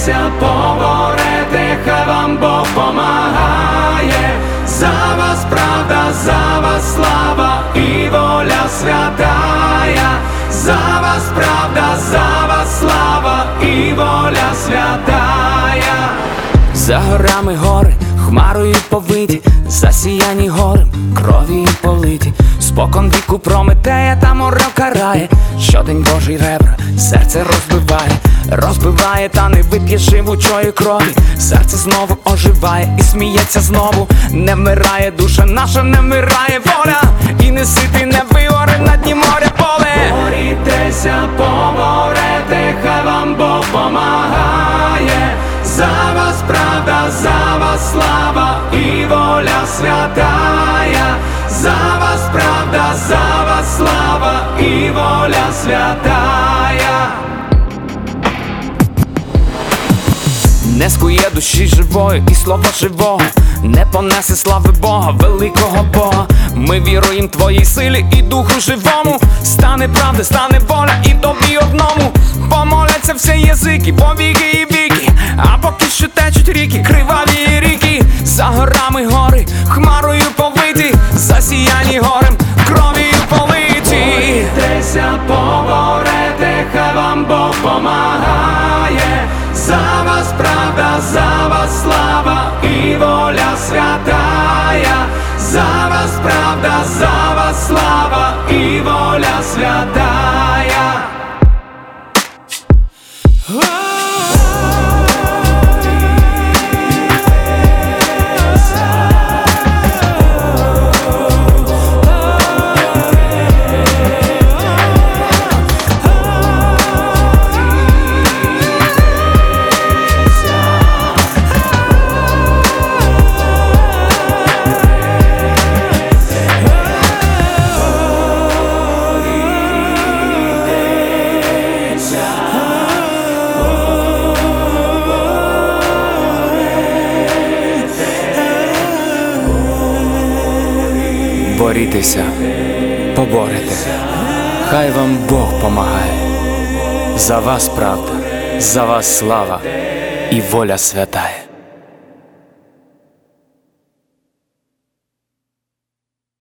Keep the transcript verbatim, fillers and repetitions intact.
Борітеся, поборете, хай вам Бог помагає. За вас правда, за вас слава і воля святая. За вас правда, за вас слава і воля святая. За горами гори, хмарою повиті, засіяні горем, крові политі. Спокон віку Прометея та морок карає. Щодень Божий ребра, серце розбиває, розбиває, та не вип'є живучої крові. Серце знову оживає і сміється знову. Не вмирає душа наша, не вмирає воля, і не ситий, не вигоре на дні моря поле. Борітеся, поборете, хай вам Бог помагає. За вас правда, за вас слава і воля святая. За вас правда, за вас слава і воля святая. Не скує душі живої і слова живого, не понесе слави Бога, великого Бога. Ми віруємо твоїй силі і духу живому. Стане правда, стане воля і тобі одному. Помоляться всі язики, повіки і віки, а поки що течуть ріки, криваві ріки. За горами гори, хмарою повиті, засіяні горем, кров'ю политі. Борітеся, поборете, хай вам Бог помагає. За вас правда, за вас слава і воля святая. За вас правда, за вас слава і воля святая. Борітеся, поборете, хай вам Бог помагає. За вас правда, за вас слава і воля святая.